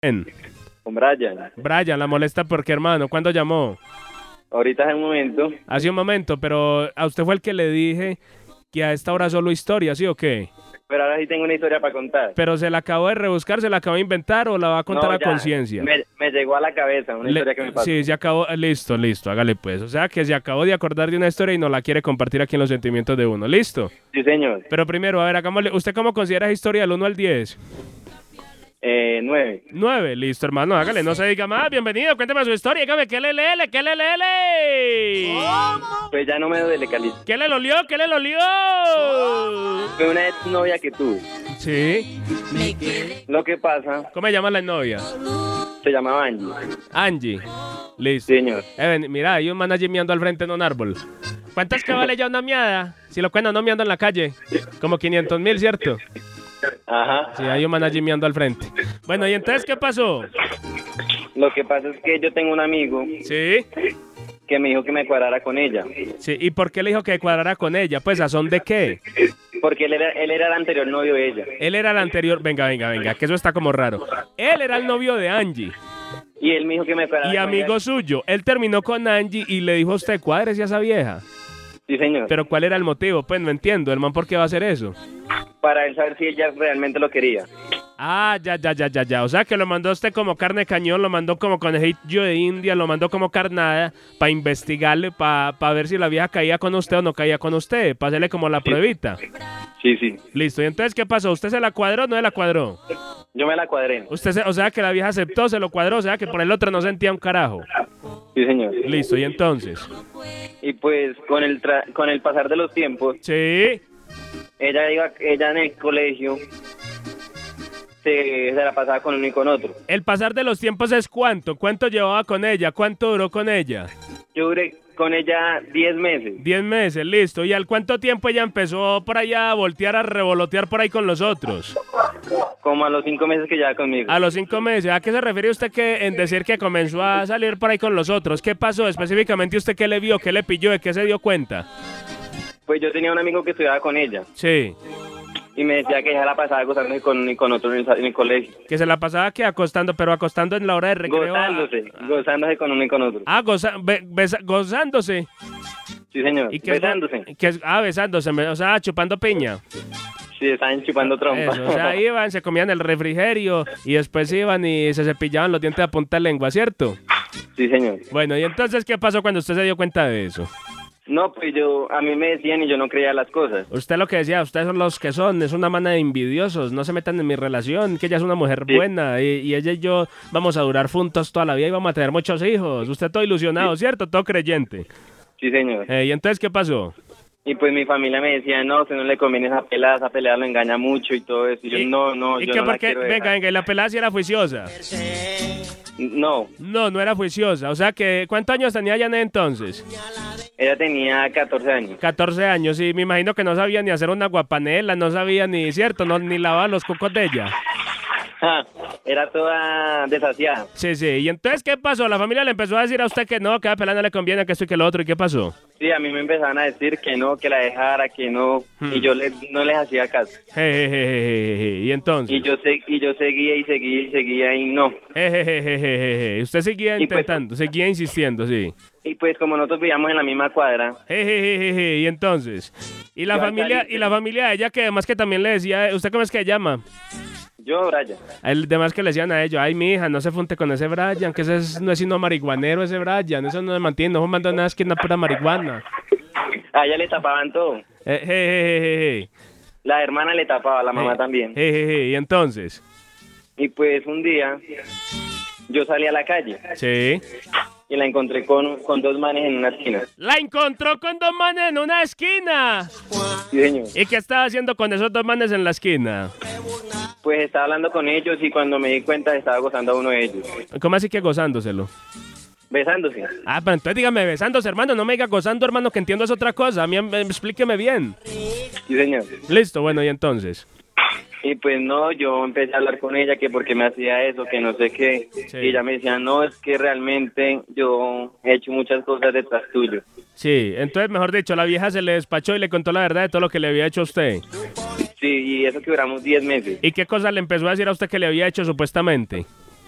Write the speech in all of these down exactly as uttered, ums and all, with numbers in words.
quién? Con Brian. Brian, la molesta porque, hermano, ¿cuándo llamó? Ahorita hace un momento. Hace un momento, pero a usted fue el que le dije que a esta hora solo historia, ¿sí o qué? Pero ahora sí tengo una historia para contar. ¿Pero se la acabó de rebuscar, se la acabó de inventar o la va a contar No, a ya, conciencia? Me, me llegó a la cabeza una Le- historia que me pasó. Sí, se acabó, listo, listo, hágale pues. O sea que se acabó de acordar de una historia y no la quiere compartir aquí en los sentimientos de uno, ¿listo? Sí, señor. Pero primero, a ver, hagámosle, ¿usted cómo considera esa historia del uno al diez? Eh, nueve. nueve, listo, hermano, hágale, no se diga más, bienvenido, cuénteme su historia, dígame, ¿qué le lele, qué le lele? Pues ya no me duele, Cali. ¿Qué le lolió, qué le lolió? Fue una ex novia que tuve. Sí, Lo que pasa, ¿cómo se llama la novia? se llamaba Angie. Angie, listo. Sí, señor. Eh, ven, mira, hay un man allí miando al frente en un árbol. ¿Cuánto es que vale ya una miada? Si lo cuentan no miando en la calle, como quinientos mil, ¿cierto? Ajá. Sí, hay un man allí miando al frente. Bueno, ¿y entonces qué pasó? Lo que pasa es que yo tengo un amigo Sí, que me dijo que me cuadrara con ella. sí, ¿y por qué le dijo que cuadrara con ella? Pues, ¿a son de qué? Porque él era, él era el anterior novio de ella. Él era el anterior, venga, venga, venga, que eso está como raro. Él era el novio de Angie Y él me dijo que me cuadrara y con amigo ella. suyo. Él terminó con Angie y le dijo a usted, cuádrese a esa vieja. Sí, señor. Pero ¿cuál era el motivo? Pues no entiendo, el man, ¿por qué va a hacer eso? Para él saber si ella realmente lo quería. Ah, ya, ya, ya, ya, ya. O sea que lo mandó usted como carne de cañón, lo mandó como conejillo de India, lo mandó como carnada para investigarle, para pa ver si la vieja caía con usted o no caía con usted, para hacerle como la pruebita. Sí, sí. Listo. ¿Y entonces qué pasó? ¿Usted se la cuadró o no se la cuadró? Yo me la cuadré. Usted se- o sea que la vieja aceptó, se lo cuadró, o sea que por el otro no sentía un carajo. Sí, señor. Listo. ¿Y entonces? Y pues con el tra- con el pasar de los tiempos, Sí. ella iba, ella en el colegio se, se la pasaba con uno y con otro. El pasar de los tiempos es cuánto. ¿Cuánto llevaba con ella? ¿Cuánto duró con ella? Yo duré con ella diez meses. Diez meses, listo. ¿Y al cuánto tiempo ella empezó por allá a voltear, a revolotear por ahí con los otros? Como a los cinco meses que lleva conmigo. A los cinco meses. ¿A qué se refiere usted que en decir que comenzó a salir por ahí con los otros? ¿Qué pasó? Específicamente usted, ¿qué le vio? ¿Qué le pilló? ¿De qué se dio cuenta? Pues yo tenía un amigo que estudiaba con ella Sí. y me decía que ella la pasaba gozando con uno y con otro en el, sa- en el colegio. Que se la pasaba que acostando, pero acostando en la hora de recreo. Gozándose, gozándose con uno y con otro. Ah, goza- be- besa- gozándose. Sí, señor. ¿Y qué es go- Besándose. qué es- ah, besándose, me- o sea, chupando piña. Sí, estaban chupando trompa. Eso, o sea, iban, se comían el refrigerio y después iban y se cepillaban los dientes a punta de lengua, ¿cierto? Sí, señor. Bueno, ¿y entonces qué pasó cuando usted se dio cuenta de eso? No, pues yo, a mí me decían y yo no creía las cosas. Usted lo que decía, ustedes son los que son, es una mana de envidiosos, no se metan en mi relación, que ella es una mujer Sí. buena y, y ella y yo vamos a durar juntos toda la vida y vamos a tener muchos hijos. Usted todo ilusionado, ¿cierto? Todo creyente. Sí, señor. Eh, ¿Y entonces qué pasó? Y pues mi familia me decía, no, si no le conviene esa pelada, esa pelada lo engaña mucho y todo eso. Y yo, ¿Y- no, no, ¿Y yo qué no por la qué? quiero dejar. Venga, venga, y la pelada sí era juiciosa. No, No, no era juiciosa. O sea que, ¿cuántos años tenía ella en ese entonces? ella tenía catorce años. catorce años, y me imagino que no sabía ni hacer una guapanela, no sabía ni, ¿cierto? No, ni lavar los cocos de ella. Ja, era toda desasiada. Sí, sí. ¿Y entonces qué pasó? La familia le empezó a decir a usted que no, que a la pelada no le conviene, que esto y que lo otro. ¿Y qué pasó? Sí, a mí me empezaban a decir que no, que la dejara, que no. Hmm. Y yo le- no les hacía caso. Jejejejeje. ¿Y entonces? Y yo, se- y yo seguía y seguía y seguía y no. Jejejejeje. Usted seguía Y pues- intentando, seguía insistiendo, sí. Y pues como nosotros vivíamos en la misma cuadra, Jejejejeje. ¿Y entonces? ¿Y la Yo al familia salir- y la familia de ella que además que también le decía, ¿usted cómo es que llama? yo, Brian, El demás que le decían a ellos, ay, mi hija, no se funte con ese Brian, que ese es- no es sino marihuanero ese Brian, eso no se mantiene, no fumando nada, es que una pura marihuana. a ella le tapaban todo. Eh, jejejejeje. La hermana le tapaba, la mamá Eh, también. jejeje. Y entonces, Y pues un día yo salí a la calle sí. y la encontré con, con dos manes en una esquina. La encontró con dos manes en una esquina. Sí, señor. ¿Y qué estaba haciendo con esos dos manes en la esquina? Pues estaba hablando con ellos y cuando me di cuenta estaba gozando a uno de ellos. ¿Cómo así que gozándoselo? Besándose. Ah, pero entonces dígame besándose, hermano, no me diga gozando, hermano, que entiendo es otra cosa. A mí em, explíqueme bien. Sí, señor. Listo, bueno, y entonces. Y pues no, yo empecé a hablar con ella que porque me hacía eso, que no sé qué. Sí. Y ella me decía, no, es que realmente yo he hecho muchas cosas detrás tuyo. Sí, entonces, mejor dicho, la vieja se le despachó y le contó la verdad de todo lo que le había hecho a usted. Sí, y eso que duramos diez meses. ¿Y qué cosa le empezó a decir a usted que le había hecho supuestamente?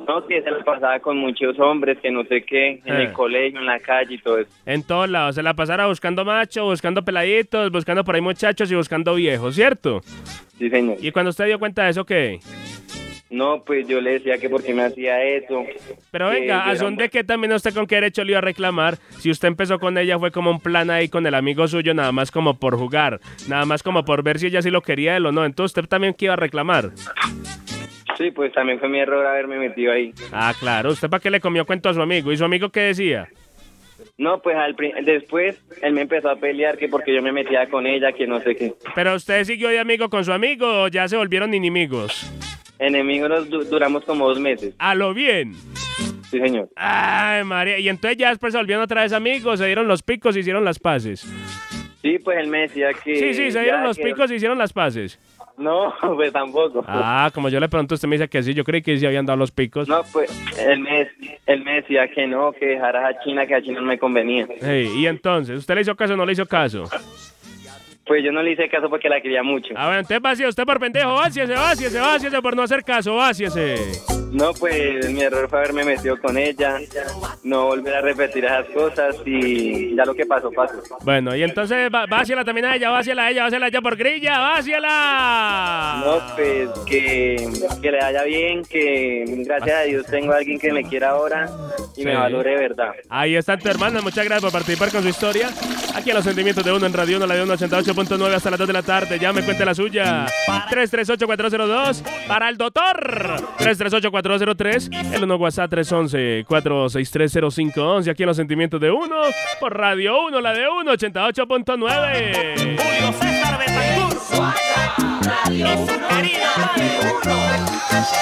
No, que se la pasaba con muchos hombres, que no sé qué, en Eh. el colegio, en la calle y todo eso. En todos lados, se la pasara buscando macho, buscando peladitos, buscando por ahí muchachos y buscando viejos, ¿cierto? Sí, señor. Y cuando usted dio cuenta de eso, ¿qué? No, pues yo le decía que por qué me hacía eso. Pero que venga, yo ¿a era son muy- de qué también usted con qué derecho le iba a reclamar? Si usted empezó con ella fue como un plan ahí con el amigo suyo, nada más como por jugar, nada más como por ver si ella sí lo quería él o no. Entonces usted también que iba a reclamar. Sí, pues también fue mi error haberme metido ahí. Ah, claro, ¿usted para qué le comió cuento a su amigo? ¿Y su amigo qué decía? No, pues al pri- después él me empezó a pelear que porque yo me metía con ella, que no sé qué. ¿Pero usted siguió de amigo con su amigo o ya se volvieron enemigos? Enemigos nos du- duramos como dos meses. A lo bien. Sí, señor. Ay, María. Y entonces ya después se volvieron otra vez amigos, se dieron los picos y hicieron las paces. Sí, pues él me decía que... Sí, sí, se dieron ya los que- picos y hicieron las paces. No, pues tampoco. Ah, como yo le pregunto, usted me dice que sí, yo creí que sí habían dado los picos. No, pues él me, él me decía que no, que dejara a China, que a China no me convenía. Hey, y entonces, ¿usted le hizo caso o no le hizo caso? Pues yo no le hice caso porque la quería mucho. Ah, bueno, entonces vacío, usted por pendejo, váciese, váciese, váciese por no hacer caso, váciese. No, pues mi error fue haberme metido con ella, no volver a repetir esas cosas y ya lo que pasó, pasó. Bueno, y entonces, va- váciela también a ella, váciela a ella, váciela a ella por grilla, váciela. No, pues que, que le vaya bien, que gracias a Dios tengo a alguien que me quiera ahora y Sí. me valore de verdad. Ahí está tu hermana, muchas gracias por participar con su historia. Aquí a los sentimientos de uno en Radio uno, la de uno ochenta y ocho punto nueve hasta las dos de la tarde. Ya me cuente la suya. tres tres ocho cuatro cero dos para el doctor. tres tres ocho cuatro cero tres. El uno WhatsApp tres once cuatro seis tres cero cinco once. Aquí en los sentimientos de uno por Radio uno, la de uno ochenta y ocho punto nueve. Julio César Betancourt y su querida Radio uno.